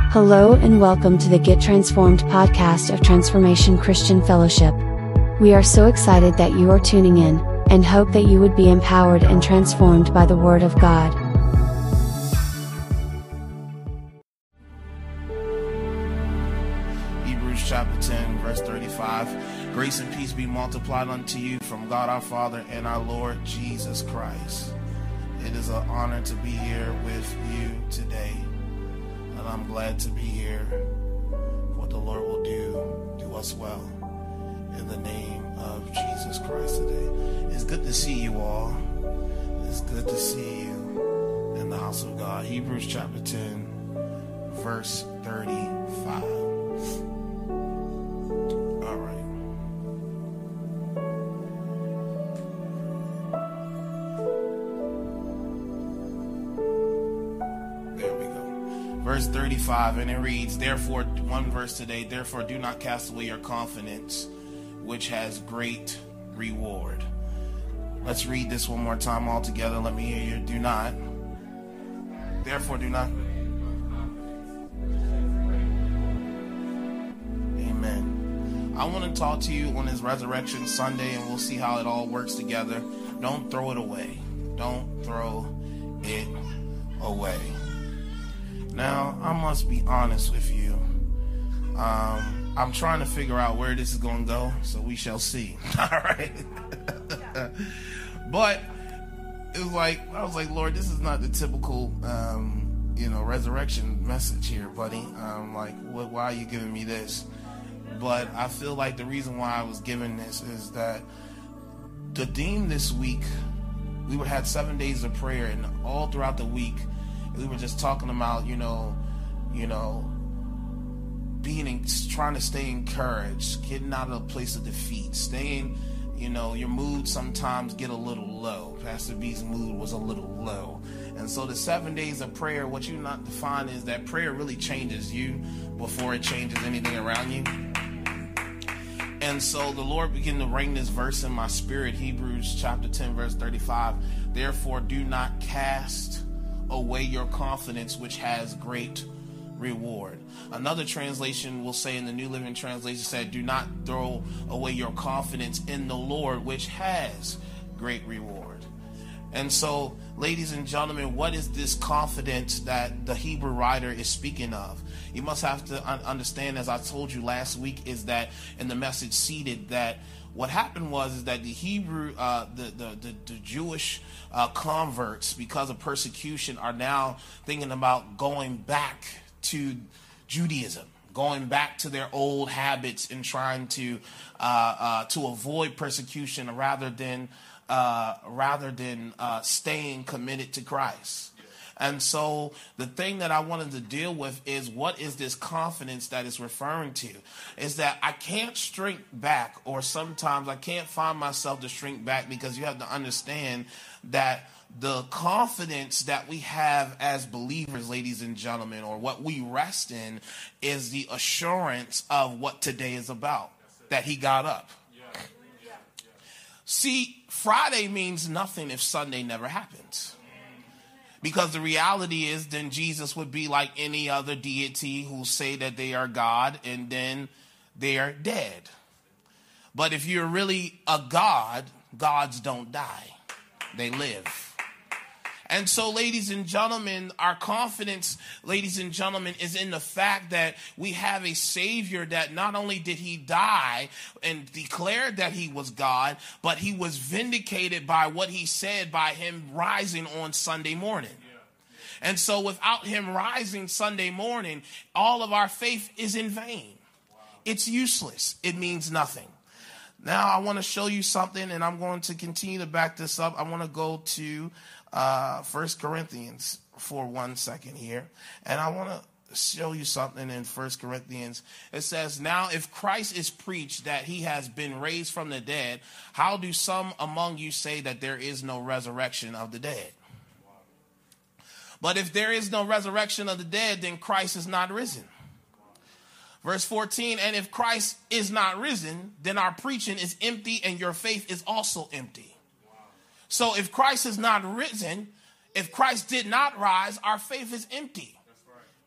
Hello and welcome to the Get Transformed podcast of Transformation Christian Fellowship. We are so excited that you are tuning in, and hope that you would be empowered and transformed by the Word of God. Hebrews chapter 10, verse 35. Grace and peace be multiplied unto you from God our Father and our Lord Jesus Christ. It is an honor to be here with you today. And I'm glad to be here. What the Lord will do us well. In the name of Jesus Christ today. It's good to see you all. It's good to see you in the house of God. Hebrews chapter 10, verse 35. All right. Verse 35, and it reads, therefore, one verse today, therefore do not cast away your confidence, which has great reward. Let's read this one more time all together. Let me hear you. Do not. Therefore do not. Amen. I want to talk to you on this Resurrection Sunday, and we'll see how it all works together. Don't throw it away. Don't throw it away. Now, I must be honest with you. I'm trying to figure out where this is going to go, so we shall see. All right. But it was like, I was like, Lord, this is not the typical, resurrection message here, buddy. Like, why are you giving me this? But I feel like the reason why I was given this is that the theme this week, we had 7 days of prayer, and all throughout the week, we were just talking about, trying to stay encouraged, getting out of a place of defeat, staying, your mood sometimes get a little low. Pastor B's mood was a little low. And so the 7 days of prayer, what you not define is that prayer really changes you before it changes anything around you. And so the Lord began to bring this verse in my spirit, Hebrews chapter 10, verse 35. Therefore, do not cast away your confidence, which has great reward. Another translation will say, in the New Living Translation, said, do not throw away your confidence in the Lord, which has great reward. And so, ladies and gentlemen, what is this confidence that the Hebrew writer is speaking of? You must have to understand, as I told you last week, is that in the message Seated, that what happened was that the Hebrew, the Jewish converts, because of persecution, are now thinking about going back to Judaism, going back to their old habits and trying to avoid persecution rather than staying committed to Christ. And so the thing that I wanted to deal with is, what is this confidence that it's referring to? Is that I can't shrink back, or sometimes I can't find myself to shrink back, because you have to understand that the confidence that we have as believers, ladies and gentlemen, or what we rest in, is the assurance of what today is about, that he got up. See, Friday means nothing if Sunday never happens. Because the reality is, then Jesus would be like any other deity who say that they are God, and then they are dead. But if you're really a God, gods don't die. They live. And so, ladies and gentlemen, our confidence, ladies and gentlemen, is in the fact that we have a Savior that not only did he die and declared that he was God, but he was vindicated by what he said by him rising on Sunday morning. And so without him rising Sunday morning, all of our faith is in vain. It's useless. It means nothing. Now I want to show you something, and I'm going to continue to back this up. I want to go to 1 Corinthians for 1 second here. And I want to show you something in 1 Corinthians. It says, now if Christ is preached that he has been raised from the dead, how do some among you say that there is no resurrection of the dead? But if there is no resurrection of the dead, then Christ is not risen. Verse 14, and if Christ is not risen, then our preaching is empty and your faith is also empty. So if Christ is not risen, if Christ did not rise, our faith is empty.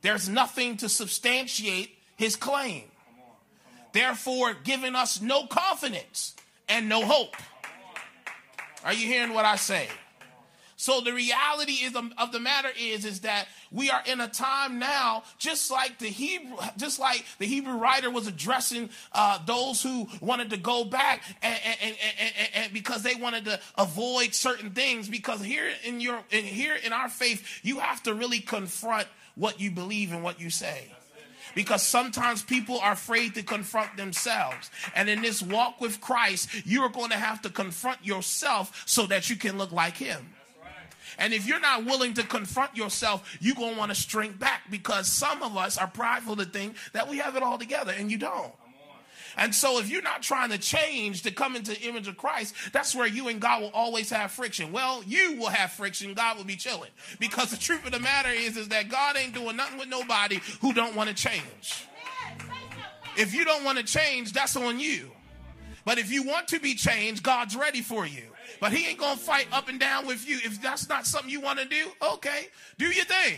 There's nothing to substantiate his claim. Therefore, giving us no confidence and no hope. Are you hearing what I say? So the reality of the matter is that we are in a time now, just like the Hebrew writer was addressing those who wanted to go back and because they wanted to avoid certain things. Because here in our faith, you have to really confront what you believe and what you say. Because sometimes people are afraid to confront themselves. And in this walk with Christ, you're going to have to confront yourself so that you can look like him. And if you're not willing to confront yourself, you're going to want to shrink back, because some of us are prideful to think that we have it all together, and you don't. And so if you're not trying to change to come into the image of Christ, that's where you and God will always have friction. Well, you will have friction. God will be chilling. Because the truth of the matter is that God ain't doing nothing with nobody who don't want to change. If you don't want to change, that's on you. But if you want to be changed, God's ready for you. But he ain't going to fight up and down with you. If that's not something you want to do, okay, do your thing.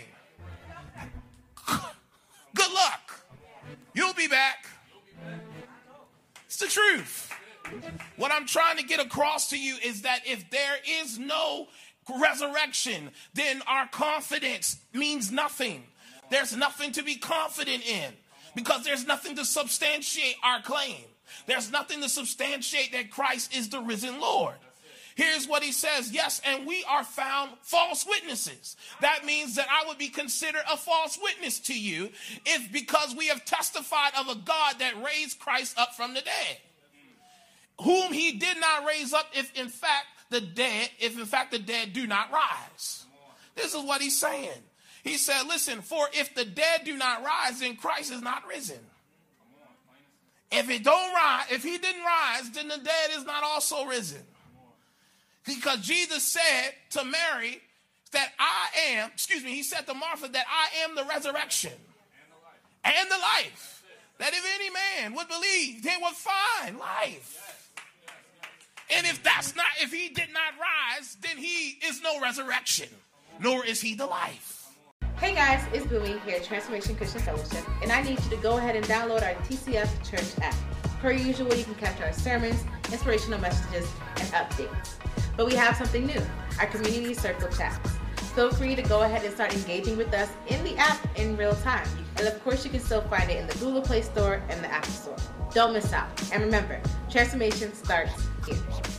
Good luck. You'll be back. It's the truth. What I'm trying to get across to you is that if there is no resurrection, then our confidence means nothing. There's nothing to be confident in, because there's nothing to substantiate our claim. There's nothing to substantiate that Christ is the risen Lord. Here's what he says. Yes, and we are found false witnesses. That means that I would be considered a false witness to you if, because we have testified of a God that raised Christ up from the dead, whom he did not raise up if in fact the dead do not rise. This is what he's saying. He said, listen, for if the dead do not rise, then Christ is not risen. If it don't rise, if he didn't rise, then the dead is not also risen. Because Jesus said to Mary that he said to Martha that I am the resurrection and the life. That if any man would believe, they would find life. And if he did not rise, then he is no resurrection, nor is he the life. Hey guys, it's Boomie here at Transformation Christian Fellowship, and I need you to go ahead and download our TCF Church app. Per usual, you can capture our sermons, inspirational messages, and updates. But we have something new, our community circle chats. Feel free to go ahead and start engaging with us in the app in real time. And of course, you can still find it in the Google Play Store and the Apple Store. Don't miss out. And remember, transformation starts here.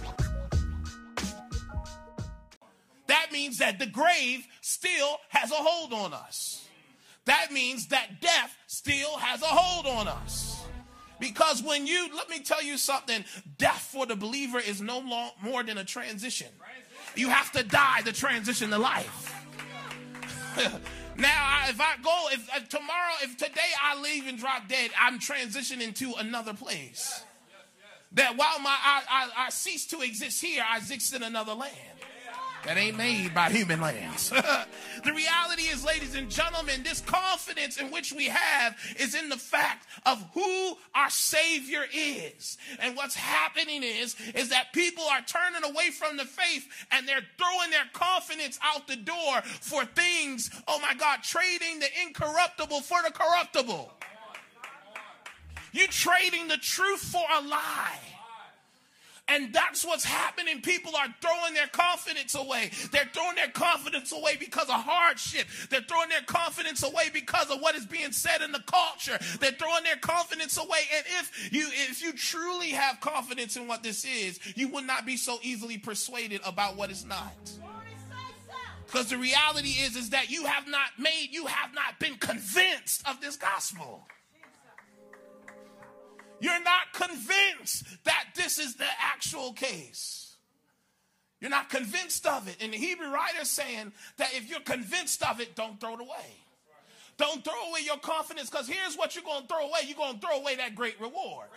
That means that the grave still has a hold on us. That means that death still has a hold on us. Because let me tell you something, death for the believer is no more than a transition. You have to die to transition to life. Now, if today I leave and drop dead, I'm transitioning to another place. That while I cease to exist here, I exist in another land that ain't made by human lands. The reality is, ladies and gentlemen, this confidence in which we have is in the fact of who our Savior is. And what's happening is that people are turning away from the faith, and they're throwing their confidence out the door for things, oh my God, trading the incorruptible for the corruptible. You trading the truth for a lie. And that's what's happening. People are throwing their confidence away. They're throwing their confidence away because of hardship. They're throwing their confidence away because of what is being said in the culture. They're throwing their confidence away. And if you truly have confidence in what this is, you would not be so easily persuaded about what it's not. Because the reality is that you have not been convinced of this gospel. You're not convinced that this is the actual case. You're not convinced of it. And the Hebrew writer is saying that if you're convinced of it, don't throw it away. Don't throw away your confidence, because here's what you're going to throw away. You're going to throw away that great reward.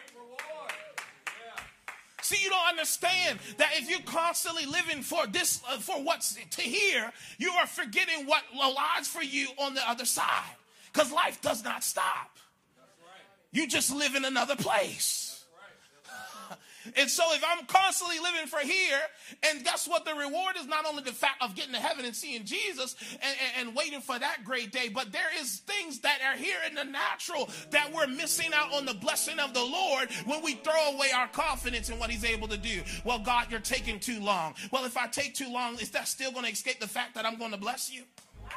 See, you don't understand that if you're constantly living for this, for what's to here, you are forgetting what lies for you on the other side. Because life does not stop. You just live in another place. And so if I'm constantly living for here, and guess what? The reward is not only the fact of getting to heaven and seeing Jesus and waiting for that great day, but there is things that are here in the natural that we're missing out on the blessing of the Lord when we throw away our confidence in what he's able to do. Well, God, you're taking too long. Well, if I take too long, is that still going to escape the fact that I'm going to bless you?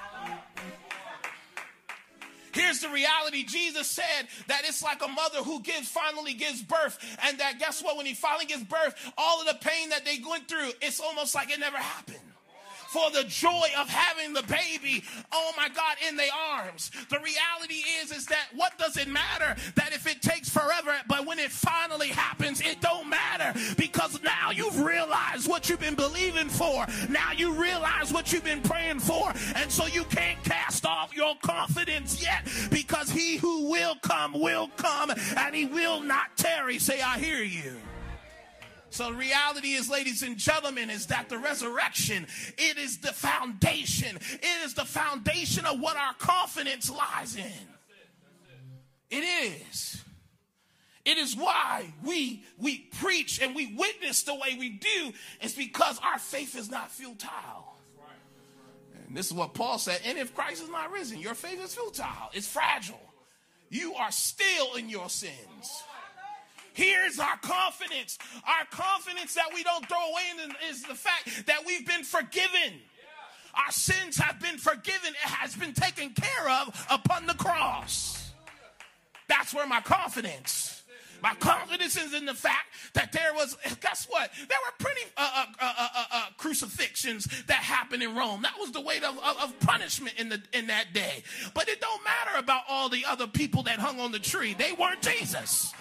Here's the reality. Jesus said that it's like a mother who finally gives birth, and that guess what? When he finally gives birth, all of the pain that they went through, it's almost like it never happened. For the joy of having the baby, oh my God, in their arms. The reality is that what does it matter that if it takes forever, but when it finally happens, it don't matter, because now you've realized what you've been believing for. Now you realize what you've been praying for. And so you can't cast off your confidence yet, because he who will come, and he will not tarry. Say, I hear you. So the reality is, ladies and gentlemen, is that the resurrection, it is the foundation. It is the foundation of what our confidence lies in. It is. It is why we preach and we witness the way we do. It's because our faith is not futile. And this is what Paul said. And if Christ is not risen, your faith is futile. It's fragile. You are still in your sins. Here's our confidence. Our confidence that we don't throw away is the fact that we've been forgiven. Our sins have been forgiven. It has been taken care of upon the cross. That's where my confidence. My confidence is in the fact that there was, guess what? There were pretty crucifixions that happened in Rome. That was the weight of punishment in that day. But it don't matter about all the other people that hung on the tree. They weren't Jesus.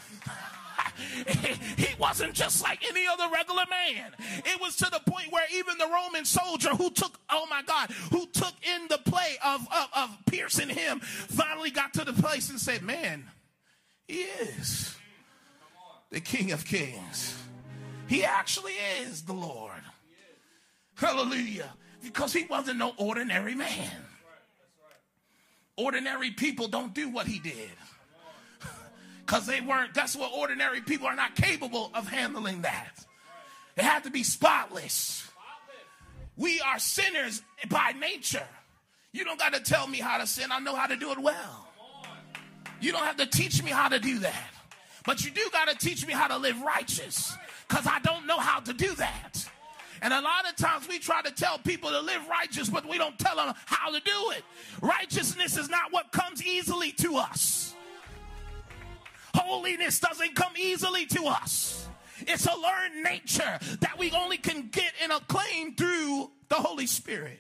He wasn't just like any other regular man. It was to the point where even the Roman soldier who took in the play of piercing him finally got to the place and said, man, he is the King of Kings. He actually is the Lord. Hallelujah. Because he wasn't no ordinary man. Ordinary people don't do what he did. Because they weren't, that's what ordinary people are not capable of handling that. It had to be spotless. We are sinners by nature. You don't got to tell me how to sin. I know how to do it well. You don't have to teach me how to do that. But you do got to teach me how to live righteous, because I don't know how to do that. And a lot of times we try to tell people to live righteous, but we don't tell them how to do it. Righteousness is not what comes easily to us. Holiness doesn't come easily to us. It's a learned nature that we only can get and acclaim through the Holy Spirit.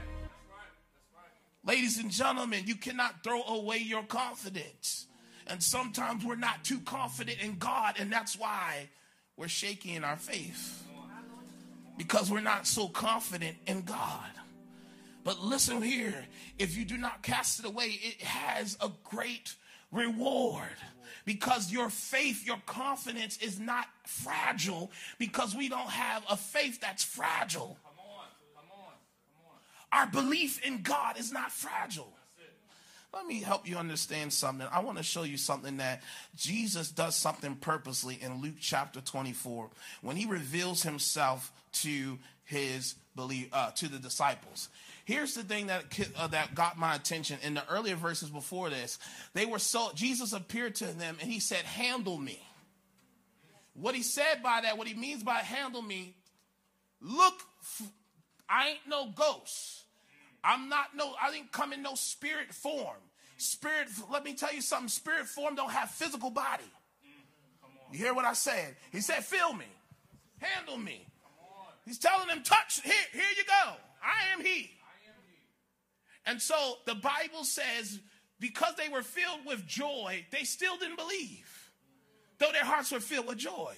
Ladies and gentlemen, you cannot throw away your confidence. And sometimes we're not too confident in God, and that's why we're shaky in our faith. Because we're not so confident in God. But listen here, if you do not cast it away, it has a great reward, because your faith, your confidence is not fragile, because we don't have a faith that's fragile. Come on. Our belief in God is not fragile. Let me help you understand something. I want to show you something that Jesus does something purposely in Luke chapter 24 when he reveals himself to his to the disciples. Here's the thing that got my attention. In the earlier verses before this, Jesus appeared to them and he said, handle me. What he said by that, what he means by handle me, look, I ain't no ghost. I didn't come in no spirit form. Let me tell you something, spirit form don't have physical body. You hear what I said? He said, feel me, handle me. He's telling them, touch, here you go. I am he. And so the Bible says, because they were filled with joy, they still didn't believe, though their hearts were filled with joy.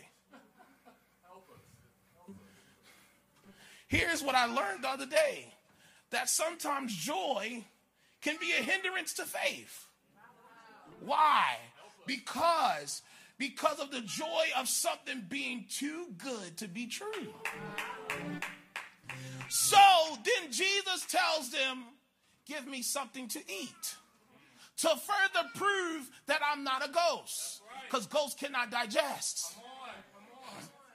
Here's what I learned the other day, that sometimes joy can be a hindrance to faith. Why? Because of the joy of something being too good to be true. So then Jesus tells them, give me something to eat, to further prove that I'm not a ghost, because ghosts cannot digest.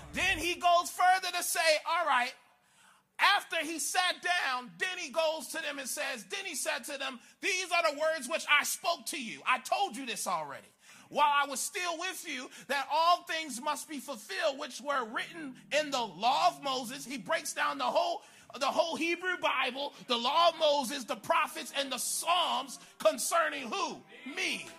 Then he goes further to say, all right, after he sat down, then he goes to them and says, then he said to them, these are the words which I spoke to you. I told you this already, while I was still with you, that all things must be fulfilled, which were written in the law of Moses. He breaks down the whole Hebrew Bible, the law of Moses, the prophets, and the Psalms concerning who? Me.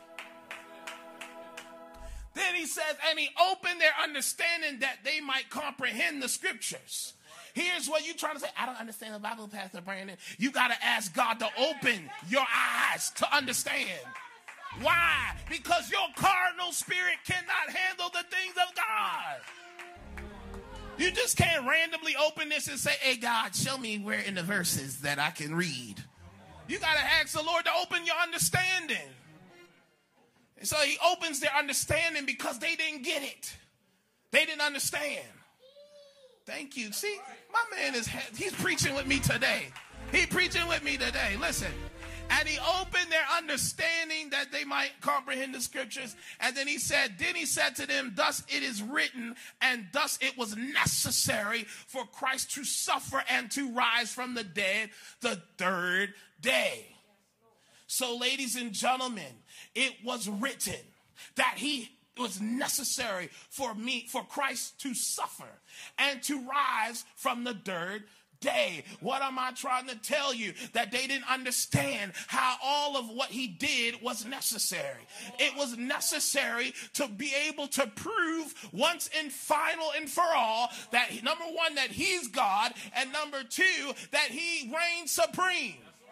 Then he says, and he opened their understanding that they might comprehend the scriptures. Here's what you're trying to say. I don't understand the Bible, Pastor Brandon. You got to ask God to open your eyes to understand. Why? Because your carnal spirit cannot handle the things of God. You just can't randomly open this and say, hey, God, show me where in the verses that I can read. You got to ask the Lord to open your understanding. And so he opens their understanding because they didn't get it. They didn't understand. Thank you. See, my man he's preaching with me today. He's preaching with me today. Listen. And he opened their understanding that they might comprehend the scriptures. And then he said to them, thus it is written, and thus it was necessary for Christ to suffer and to rise from the dead the third day. So, ladies and gentlemen, it was written that it was necessary for Christ to suffer and to rise from the third day. What am I trying to tell you? That they didn't understand how all of what he did was necessary. It was necessary to be able to prove once and final and for all that, number one, that he's God, and number two, that he reigns supreme.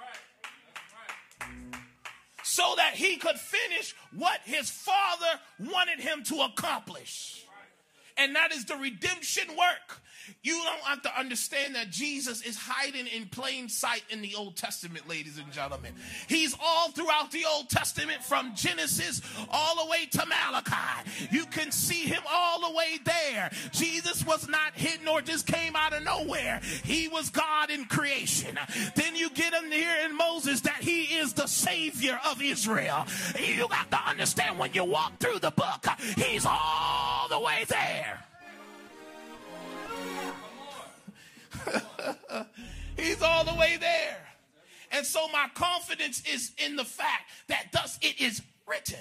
So that he could finish what his Father wanted him to accomplish. And that is the redemption work. You don't have to understand that Jesus is hiding in plain sight in the Old Testament, ladies and gentlemen. He's all throughout the Old Testament, from Genesis all the way to Malachi. You can see him all the way there. Jesus was not hidden or just came out of nowhere. He was God in creation. Then you get him here in Moses that he is the Savior of Israel. You got to understand, when you walk through the book, he's all the way there. He's all the way there. And so my confidence is in the fact that thus it is written.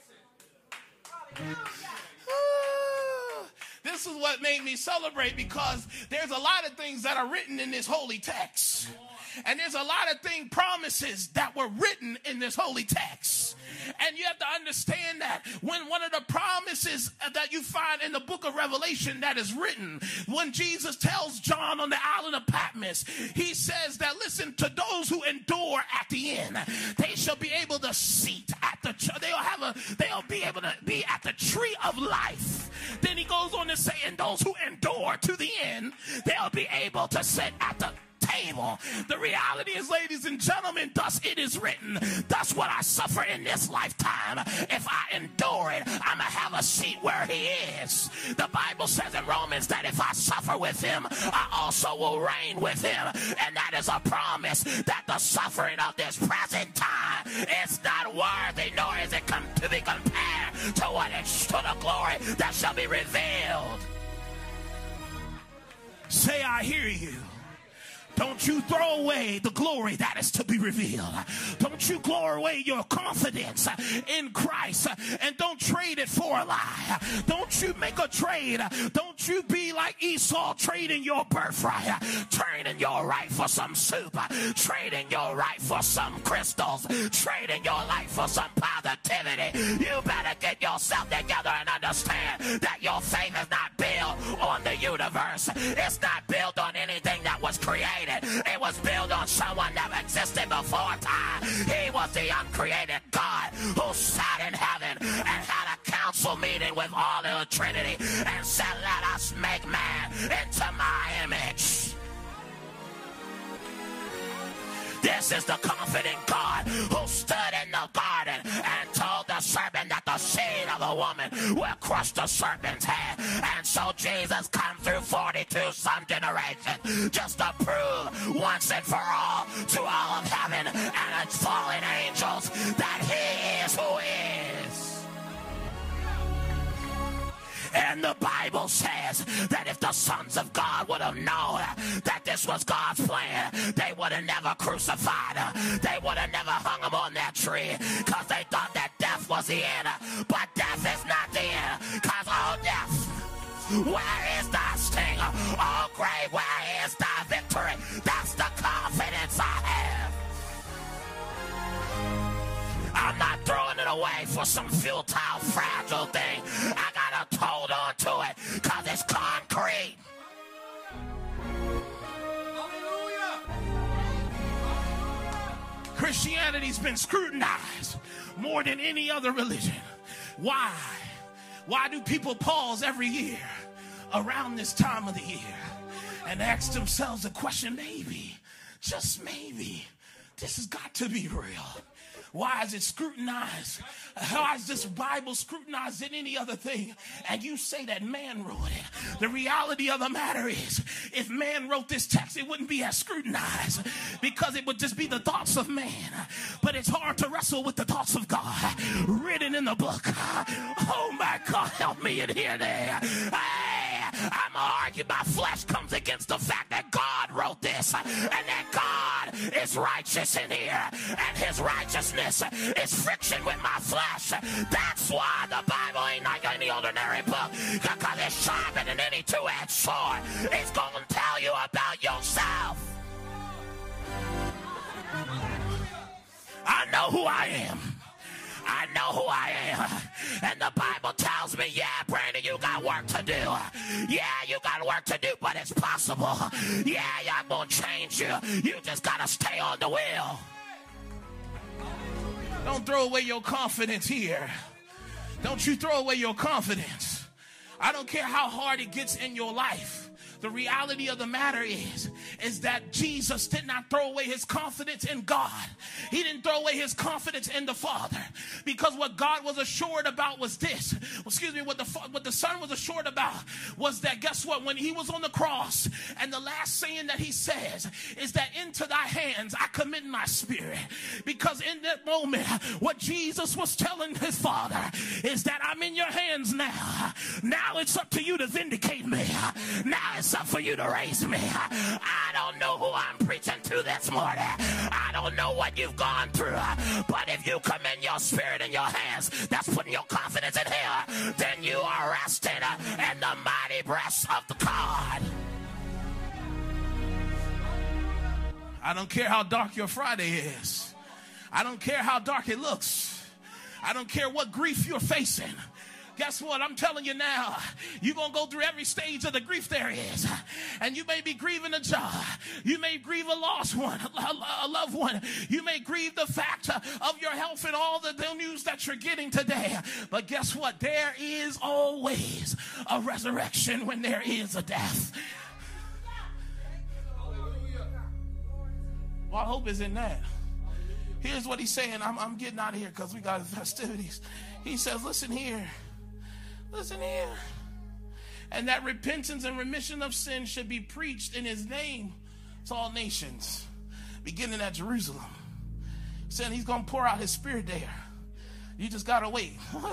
This is what made me celebrate, because there's a lot of things that are written in this holy text. And there's a lot of promises that were written in this holy text. And you have to understand that when one of the promises that you find in the book of Revelation that is written, when Jesus tells John on the island of Patmos, he says that, listen, to those who endure at the end, they shall be able to seat at they'll be able to be at the tree of life. Then he goes on to say, and those who endure to the end, they'll be able to sit at the table. The reality is, ladies and gentlemen, thus it is written, thus what I suffer in this lifetime, if I endure it, I'm going to have a seat where he is. The Bible says in Romans that if I suffer with him, I also will reign with him. And that is a promise that the suffering of this present time is not worthy, nor is it to be compared to what is to the glory that shall be revealed. Say, I hear you. Don't you throw away the glory that is to be revealed. Don't you throw away your confidence in Christ, and don't trade it for a lie. Don't you make a trade. Don't you be like Esau, trading your birthright, trading your right for some soup, trading your right for some crystals, trading your life for some positivity. You better get yourself together and understand that your faith is not built on the universe. It's not built on anything that was created. It was built on someone that existed before time. He was the uncreated God who sat in heaven and had a council meeting with all the Trinity and said, let us make man into my image. This is the confident God who stood in the garden and told the serpent that the seed of the woman will crush the serpent's head. And so Jesus comes through 42 some generations just to prove once and for all to all of heaven and its fallen angels that he is who is. And the Bible says that if the sons of God would have known that this was God's plan, they would have never crucified her. They would have never hung him on that tree because they thought that death was the end. But death is not the end, because oh, death, where is thy sting? Oh, grave, where is thy victory? That's the confidence I have. I'm not throwing it away for some futile, fragile thing. I gotta hold on to it because it's concrete. Christianity's been scrutinized more than any other religion. Why? Why do people pause every year around this time of the year and ask themselves a question, maybe, just maybe, this has got to be real? Why is it scrutinized? How is this Bible scrutinized than any other thing? And you say that man wrote it. The reality of the matter is, if man wrote this text, it wouldn't be as scrutinized because it would just be the thoughts of man. But it's hard to wrestle with the thoughts of God written in the book. Oh my God, help me in here there. Hey, I'm arguing my flesh comes against the fact that God wrote this and that God is righteous in here and his righteousness is friction with my flesh. That's why the Bible ain't like any ordinary book, because it's sharper than any two-edged sword. It's going to tell you about yourself. I know who I am. I know who I am. And the Bible tells me, yeah, Brandon, you got work to do. Yeah, you got work to do, but it's possible. Yeah, I'm going to change you. You just got to stay on the wheel. Don't throw away your confidence here. Don't you throw away your confidence. I don't care how hard it gets in your life. The reality of the matter is that Jesus did not throw away his confidence in God. He didn't throw away his confidence in the Father, because what God was assured about was this. What the Son was assured about was that, guess what? When he was on the cross, and the last saying that he says is that into thy hands I commit my spirit. Because in that moment, what Jesus was telling his Father is that I'm in your hands now. Now it's up to you to vindicate me. Now it's up for you to raise me. I don't know who I'm preaching to this morning. I don't know what you've gone through. But if you commend your spirit in your hands, that's putting your confidence in him. Then you are rested in the mighty breasts of the God. I don't care how dark your Friday is. I don't care how dark it looks. I don't care what grief you're facing. Guess what? I'm telling you now, you're going to go through every stage of the grief there is. And you may be grieving a job. You may grieve a lost one, a loved one. You may grieve the fact of your health and all the news that you're getting today. But guess what? There is always a resurrection when there is a death. Well, I hope it's in that. Here's what he's saying. I'm getting out of here because we got festivities. He says, listen here. Listen here. And that repentance and remission of sin should be preached in his name to all nations, beginning at Jerusalem. Saying he's going to pour out his spirit there. You just got to wait.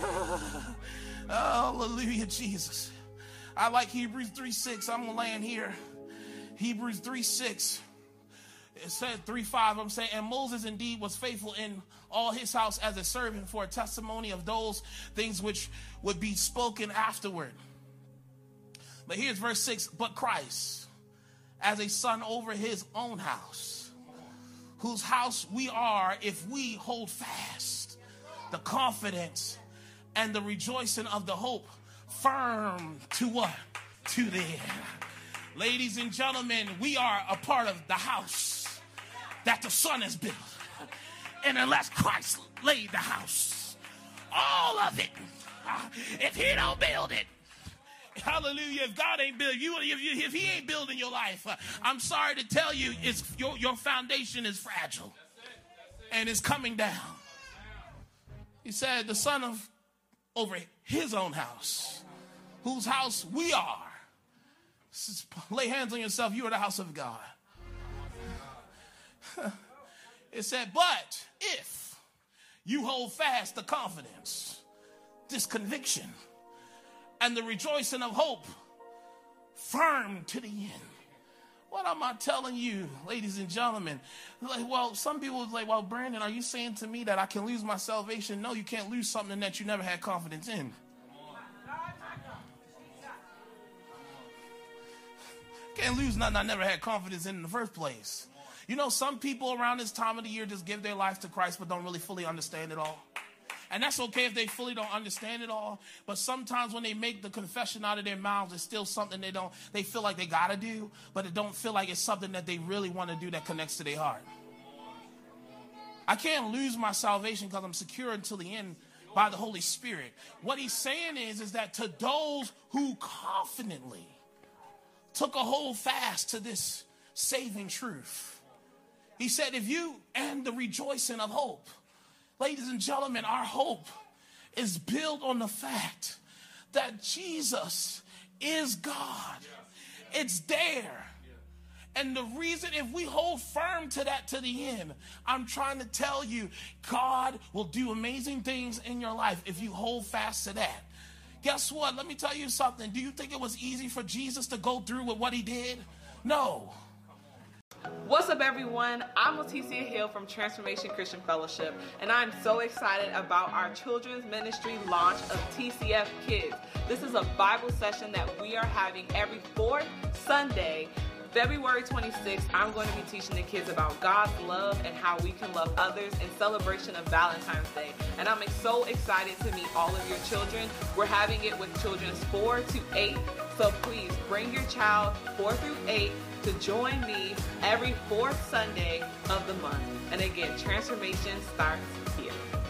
Hallelujah, Jesus. I like Hebrews 3:6. I'm going to land here. Hebrews 3:6. It said 3:5. I'm saying, and Moses indeed was faithful in all his house as a servant for a testimony of those things which would be spoken afterward. But here's verse 6. But Christ, as a son over his own house, whose house we are if we hold fast the confidence and the rejoicing of the hope firm to what? To the end. Ladies and gentlemen, we are a part of the house that the Son has built. And unless Christ laid the house, all of it, if he don't build it, hallelujah, if God ain't building you, if he ain't building your life, I'm sorry to tell you, it's your foundation is fragile and it's coming down. He said the Son of over his own house, whose house we are. Lay hands on yourself. You are the house of God. It said, but if you hold fast the confidence, this conviction, and the rejoicing of hope firm to the end. What am I telling you, ladies and gentlemen? Like, well, some people was like, well, Brandon, are you saying to me that I can lose my salvation? No, you can't lose something that you never had confidence in. Can't lose nothing I never had confidence in the first place. You know, some people around this time of the year just give their lives to Christ but don't really fully understand it all. And that's okay if they fully don't understand it all. But sometimes when they make the confession out of their mouths, it's still something they feel like they got to do, but it don't feel like it's something that they really want to do that connects to their heart. I can't lose my salvation because I'm secure until the end by the Holy Spirit. What he's saying is that to those who confidently took a hold fast to this saving truth, he said, if you and the rejoicing of hope. Ladies and gentlemen, our hope is built on the fact that Jesus is God. It's there. And the reason, if we hold firm to that to the end, I'm trying to tell you, God will do amazing things in your life if you hold fast to that. Guess what? Let me tell you something. Do you think it was easy for Jesus to go through with what he did? No. What's up, everyone? I'm Leticia Hill from Transformation Christian Fellowship, and I'm so excited about our children's ministry launch of TCF Kids. This is a Bible session that we are having every fourth Sunday. February 26th, I'm going to be teaching the kids about God's love and how we can love others in celebration of Valentine's Day. And I'm so excited to meet all of your children. We're having it with children 4 to 8. So please bring your child 4 through 8 to join me every fourth Sunday of the month. And again, transformation starts here.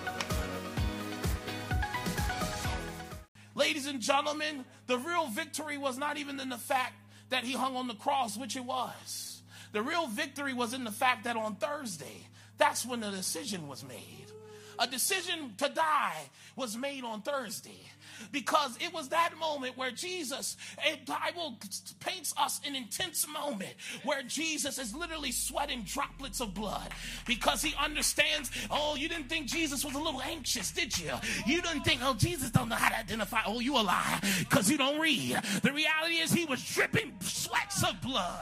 Ladies and gentlemen, the real victory was not even in the fact that he hung on the cross, which it was. The real victory was in the fact that on Thursday, that's when the decision was made. A decision to die was made on Thursday, because it was that moment where Jesus, the Bible paints us an intense moment where Jesus is literally sweating droplets of blood because he understands. Oh, you didn't think Jesus was a little anxious, did you? You didn't think, oh, Jesus don't know how to identify. Oh, you a lie because you don't read. The reality is he was dripping sweats of blood.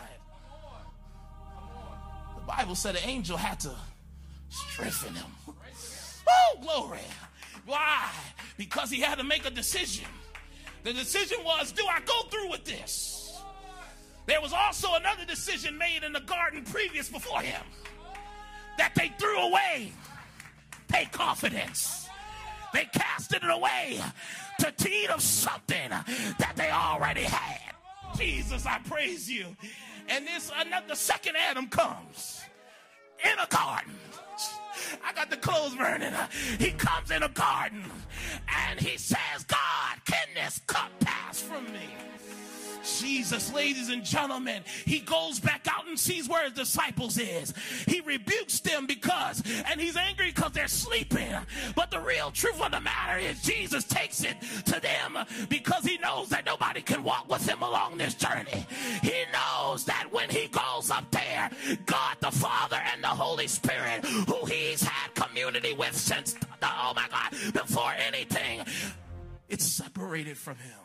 The Bible said an angel had to strengthen him. Oh, glory. Why? Because he had to make a decision. The decision was, do I go through with this? There was also another decision made in the garden previous before him, that they threw away their confidence. They casted it away to eat of something that they already had. Jesus, I praise you. And the second Adam comes in a garden. I got the clothes burning. He comes in a garden and he says, God, can this cup pass from me? Jesus, ladies and gentlemen, he goes back out and sees where his disciples is. He rebukes them and he's angry because they're sleeping. But the real truth of the matter is Jesus takes it to them because he knows that nobody can walk with him along this journey. He knows that when he goes up there, God the Father and the Holy Spirit, who he's had community with since, before anything, it's separated from him.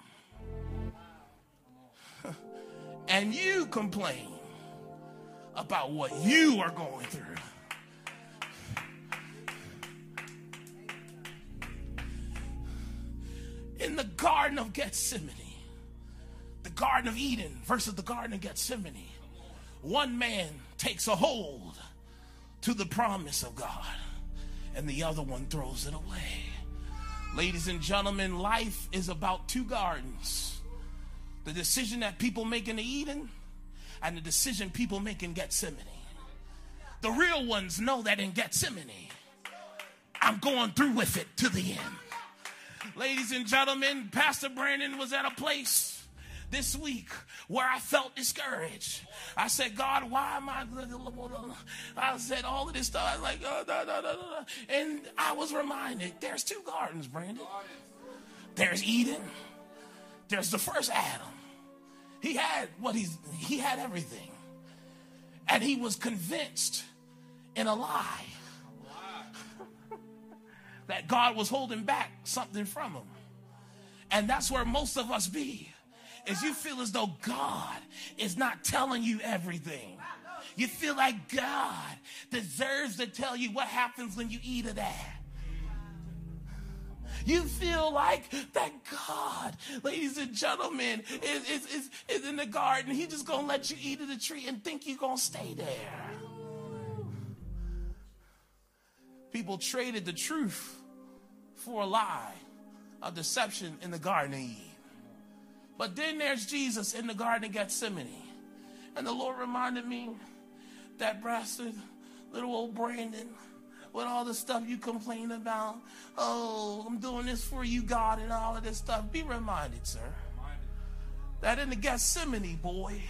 And you complain about what you are going through. In the Garden of Gethsemane, the Garden of Eden versus the Garden of Gethsemane, one man takes a hold to the promise of God and the other one throws it away. Ladies and gentlemen, life is about two gardens. The decision that people make in Eden and the decision people make in Gethsemane. The real ones know that in Gethsemane, I'm going through with it to the end. Ladies and gentlemen, Pastor Brandon was at a place this week where I felt discouraged. I said, God, why am I said all of this stuff. I was like, and I was reminded, there's two gardens, Brandon. There's Eden. There's the first Adam. He had everything. And he was convinced in a lie that God was holding back something from him. And that's where most of us be, is you feel as though God is not telling you everything. You feel like God deserves to tell you what happens when you eat of that. You feel like that God, ladies and gentlemen, is in the garden. He's just going to let you eat of the tree and think you're going to stay there. People traded the truth for a lie, a deception in the Garden of Eden. But then there's Jesus in the Garden of Gethsemane. And the Lord reminded me that bastard, little old Brandon, with all the stuff you complain about. Oh, I'm doing this for you, God, and all of this stuff. Be reminded, sir, that in the Gethsemane, boy,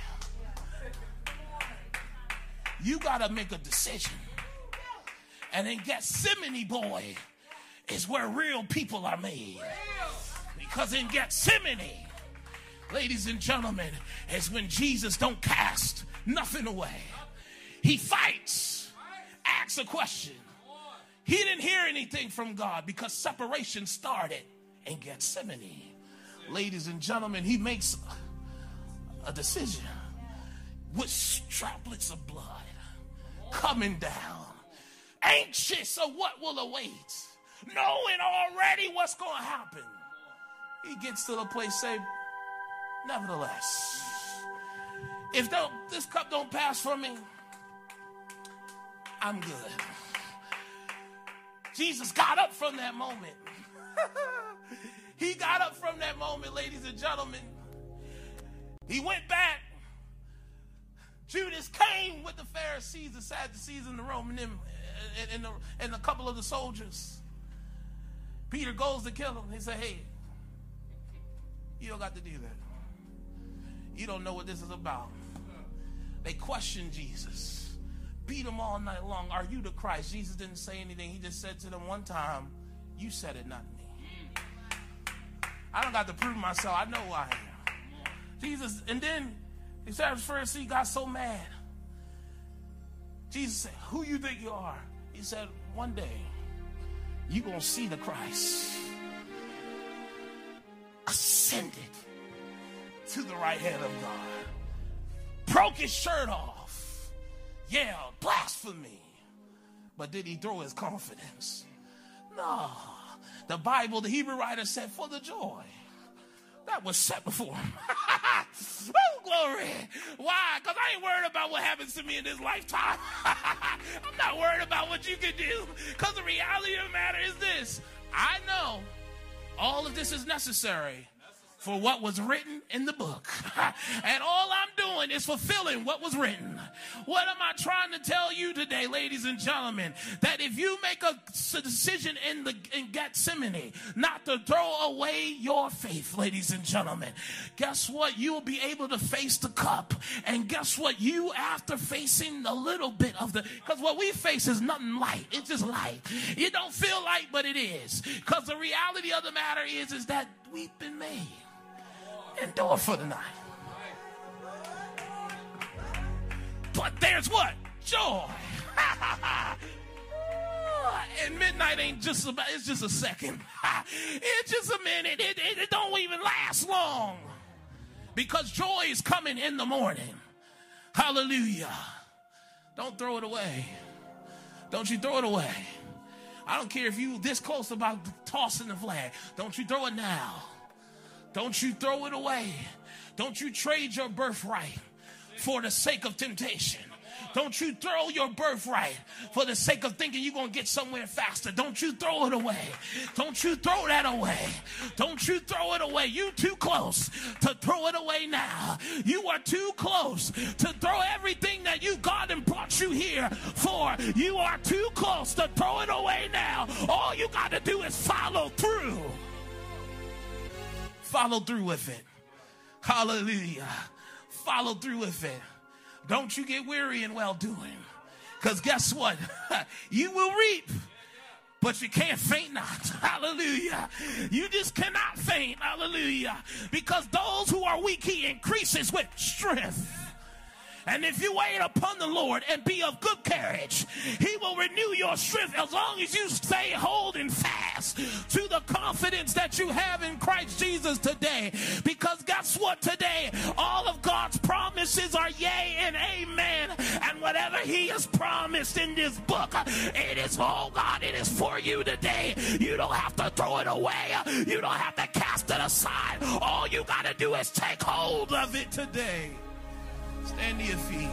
you got to make a decision. And in Gethsemane, boy, is where real people are made. Because in Gethsemane, ladies and gentlemen, is when Jesus don't cast nothing away. He fights, asks a question. He didn't hear anything from God because separation started in Gethsemane. Ladies and gentlemen, he makes a decision with droplets of blood coming down, anxious of what will await, knowing already what's going to happen. He gets to the place, say, nevertheless, if this cup don't pass from me, I'm good. Jesus got up from that moment. He got up from that moment, ladies and gentlemen. He went back. Judas came with the Pharisees, the Sadducees, and the Roman and a couple of the soldiers. Peter goes to kill him. He said, hey, you don't got to do that. You don't know what this is about. They questioned Jesus, beat him all night long. Are you the Christ? Jesus didn't say anything. He just said to them one time, you said it, not me. I don't got to prove myself. I know who I am. Jesus, and then the Pharisee got so mad. Jesus said, who you think you are? He said, one day, you're going to see the Christ ascended to the right hand of God. Broke his shirt off. Yelled, blasphemy. But did he throw his confidence? No. The Bible, the Hebrew writer said, for the joy that was set before him. Oh, glory. Why? Because I ain't worried about what happens to me in this lifetime. I'm not worried about what you can do. Because the reality of the matter is this. I know all of this is necessary for what was written in the book. And all I'm doing is fulfilling what was written. What am I trying to tell you today, ladies and gentlemen? That if you make a decision in Gethsemane not to throw away your faith, ladies and gentlemen, guess what? You will be able to face the cup. And guess what? You, after facing a little bit of because what we face is nothing light. It's just light. It don't feel light, but it is. Because the reality of the matter is that we've been made. Endure for the night. But there's what? Joy. And midnight ain't just about, it's just a second. It's just a minute. It don't even last long. Because joy is coming in the morning. Hallelujah. Don't throw it away. Don't you throw it away. I don't care if you this close about tossing the flag. Don't you throw it now. Don't you throw it away. Don't you trade your birthright for the sake of temptation. Don't you throw your birthright for the sake of thinking you're going to get somewhere faster. Don't you throw it away. Don't you throw that away. Don't you throw it away. You too close to throw it away now. You are too close to throw everything that you got and brought you here for. You are too close to throw it away now. All you got to do is follow through. Follow through with it. Hallelujah. Follow through with it. Don't you get weary in well-doing. Because guess what? You will reap, but you can't faint not. Hallelujah. You just cannot faint. Hallelujah. Because those who are weak, he increases with strength. And if you wait upon the Lord and be of good courage, he will renew your strength as long as you stay holding fast to the confidence that you have in Christ Jesus today. Because guess what today? All of God's promises are yea and amen. And whatever he has promised in this book, it is, oh God, it is for you today. You don't have to throw it away. You don't have to cast it aside. All you got to do is take hold of it today. Stand to your feet.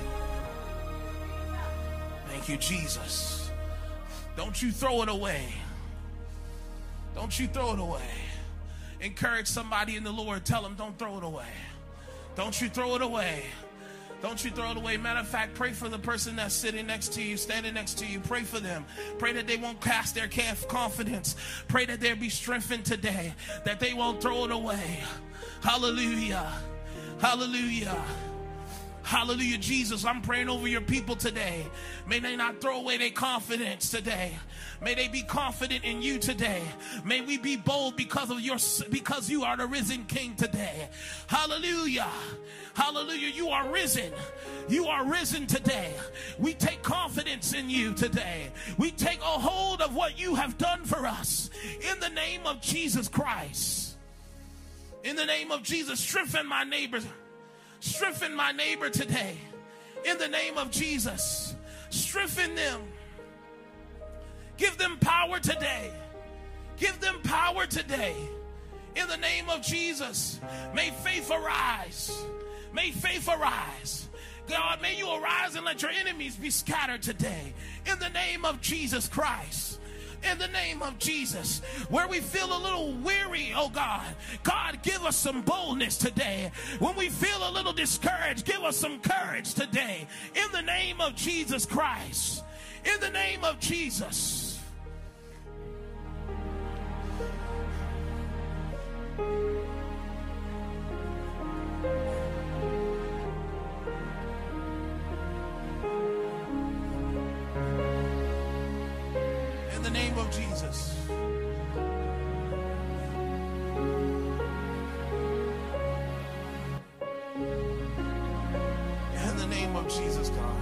Thank you, Jesus. Don't you throw it away. Don't you throw it away. Encourage somebody in the Lord. Tell them, don't throw it away. Don't you throw it away. Don't you throw it away. Matter of fact, pray for the person that's sitting next to you, standing next to you. Pray for them. Pray that they won't cast their confidence. Pray that they'll be strengthened today, that they won't throw it away. Hallelujah. Hallelujah. Hallelujah. Jesus, I'm praying over your people today. May they not throw away their confidence today. May they be confident in you today. May we be bold because you are the risen King today. Hallelujah. Hallelujah. You are risen. You are risen today. We take confidence in you today. We take a hold of what you have done for us. In the name of Jesus Christ. In the name of Jesus, strengthen my neighbors. Strengthen my neighbor today. In the name of Jesus. Strengthen them. Give them power today. Give them power today. In the name of Jesus. May faith arise. May faith arise. God, may you arise and let your enemies be scattered today. In the name of Jesus Christ. In the name of Jesus. Where we feel a little weary, oh God, God, give us some boldness today. When we feel a little discouraged, give us some courage today. In the name of Jesus Christ. In the name of Jesus. In the name of Jesus. In the name of Jesus, God.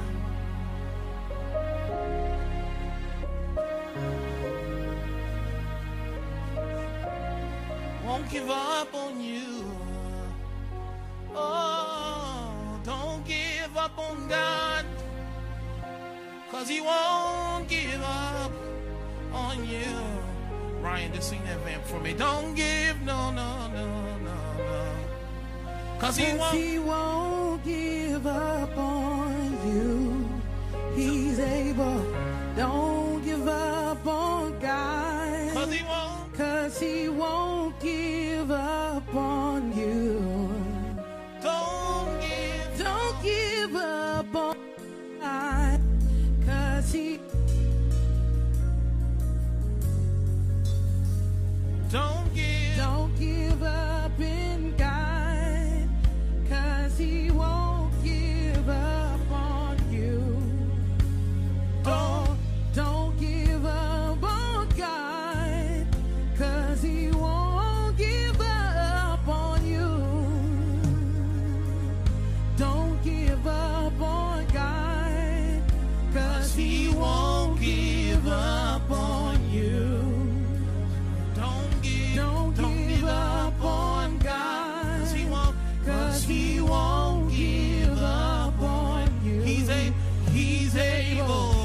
Won't give up on you. Oh, don't give up on God, 'cause he won't give up on you. Ryan, just sing that vamp for me. Don't give, no, 'cause he won't give up on you. He's able. Don't give up on God, 'cause he won't give up on you. Don't give up on God, 'cause he don't give up in God, 'cause he won't give up on you. Don't give up on God, 'cause he won't give up on you. Don't give up on God, 'cause he won't give up on you. Don't give up on God, 'cause he won't give up on you. He's able.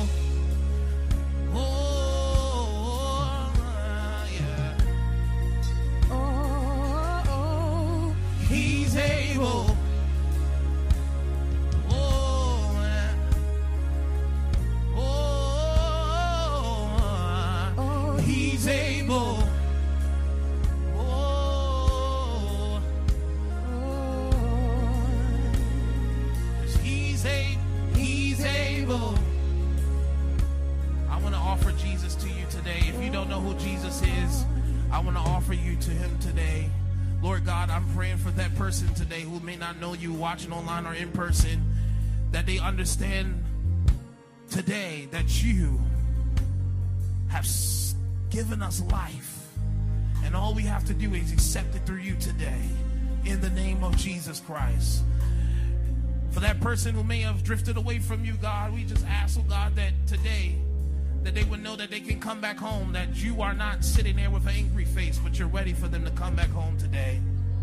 Oh, yeah. Oh, He's able. Oh, he's able. He's able. I want to offer Jesus to you today. If you don't know who Jesus is, I want to offer you to him today. Lord God, I'm praying for that person today who may not know you, watching online or in person, that they understand today that you have given us life, and all we have to do is accept it through you today, in the name of Jesus Christ. For that person who may have drifted away from you, God, we just ask, oh God, that today, that they would know that they can come back home, that you are not sitting there with an angry face, but you're ready for them to come back home today.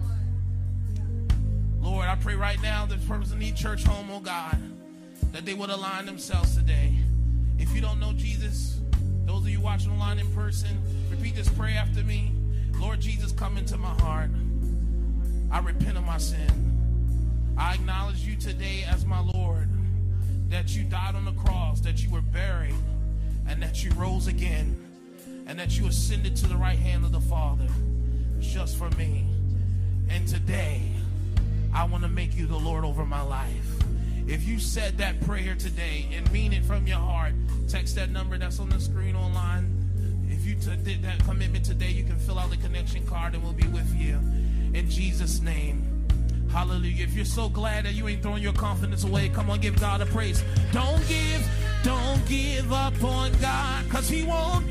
Lord, I pray right now that this person needs church home, oh God, that they would align themselves today. If you don't know Jesus, those of you watching online in person, repeat this prayer after me. Lord Jesus, come into my heart. I repent of my sin. I acknowledge you today as my Lord, that you died on the cross, that you were buried, and that you rose again, and that you ascended to the right hand of the Father just for me. And today, I want to make you the Lord over my life. If you said that prayer today and mean it from your heart, text that number that's on the screen online. If you did that commitment today, you can fill out the connection card and we'll be with you. In Jesus' name. Hallelujah. If you're so glad that you ain't throwing your confidence away, come on, give God a praise. Don't give up on God, cause he won't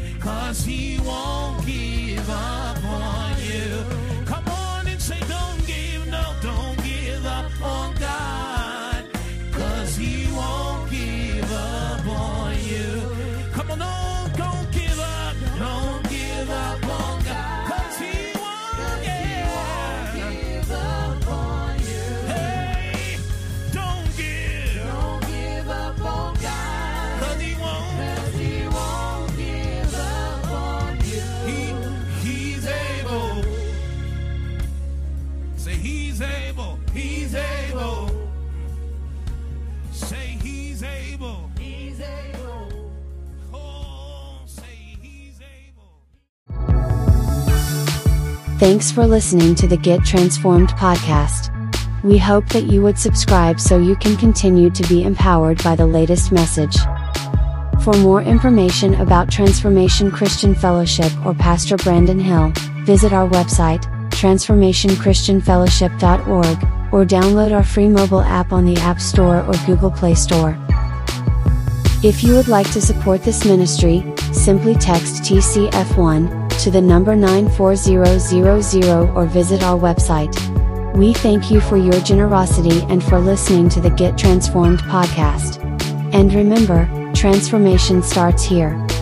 give up on you. Come on and say, don't give up on God, cause he won't give up on you. Come on, don't give up on God, cause he won't give up on you. Hey, don't give up on God, cause he won't give up on you. He's able. Say he's able. He's able. Say he's able. He's able. Oh, say he's able. Thanks for listening to the Get Transformed podcast. We hope that you would subscribe so you can continue to be empowered by the latest message. For more information about Transformation Christian Fellowship or Pastor Brandon Hill, visit our website, transformationchristianfellowship.org, or download our free mobile app on the App Store or Google Play Store. If you would like to support this ministry, simply text TCF1 to the number 94000 or visit our website. We thank you for your generosity and for listening to the Get Transformed podcast. And remember, transformation starts here.